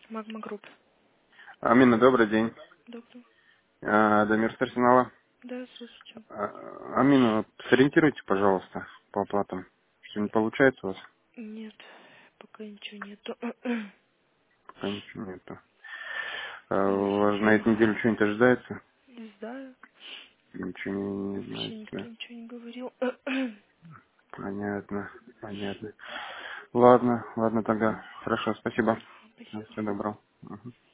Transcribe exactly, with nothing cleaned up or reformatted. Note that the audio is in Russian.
Магма Групп. Амина, добрый день. Доктор. А, Дамир с Арсенала. Да, слушайте. А, Амина, сориентируйте, пожалуйста, по оплатам. Что не получается у вас? Нет, пока ничего нету. Пока ничего нету. А, Не у вас на совсем. этой неделе что-нибудь ожидается? Не знаю. Ничего не, не Вообще знаете, никто да? ничего не говорил. Понятно, понятно. Ладно, ладно тогда. Хорошо, спасибо. Спасибо. Всего доброго. Мгм.